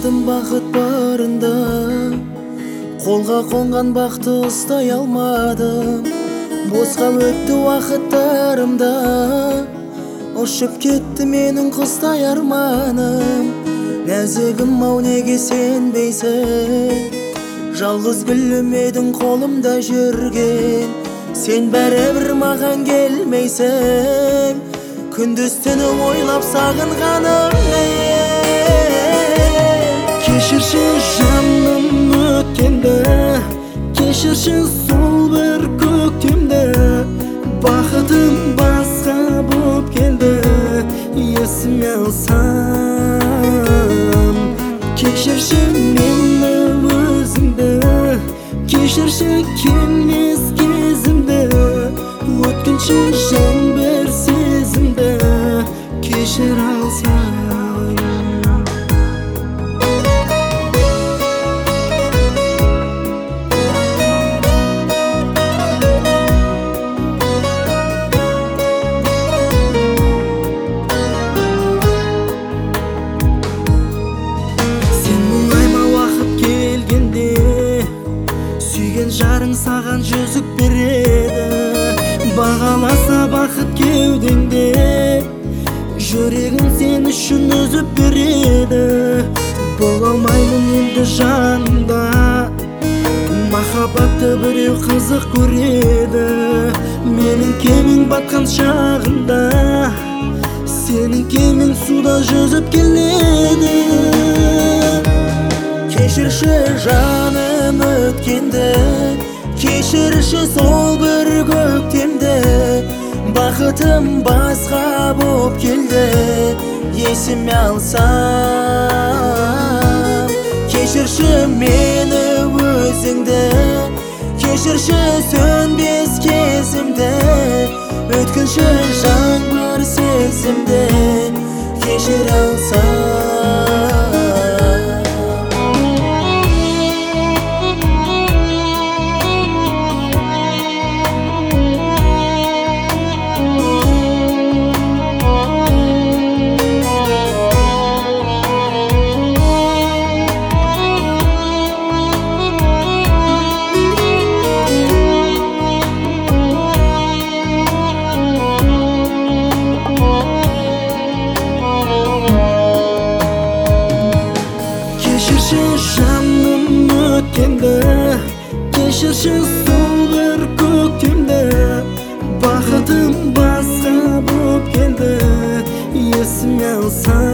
ойладым бақыт барында, қолға қонған бақты ұстай алмадым. Босқа өтті уақыттарымда, ұшып кетті менің құстай арманым. Нәзігім ау неге сенбейсің, жалғыз гүлім едің қолымда жүрген. Сен бәрібір маған келмейсің, күндіз түні ойлап сағынғаным не? Кешірші жаным өткенді, кешірші сол бір көктемді. Бақытым басқа боп келді, есіме алсам. Кешірші мені өзіңді, кешірші келмес кезімді. Өткінші жан бір сезімді, кешір алсам. Жарың саған жүзік береді, бағаласа бақыт кеудеңде. Жүрегің сен үшін үзіп береді. Бола алмаймын енді жанымда, махаббатты біреу қызық көреді. Менің кемең батқан шағында, сенің кемең суда жүзіп келеді. Кешірші жаным өткенді, кешірші сол бір көктемді. Бақытым басқа боп келді, есіме алсам. Кешірші мені өзіңді, кешірші сөнбес кезімді. Өткінші жаңбыр сезімді, кешір алсам. Кешірші жаным өткенді, кешірші сол бір көктемді. Бақытым басқа боп келді, есіме алсам.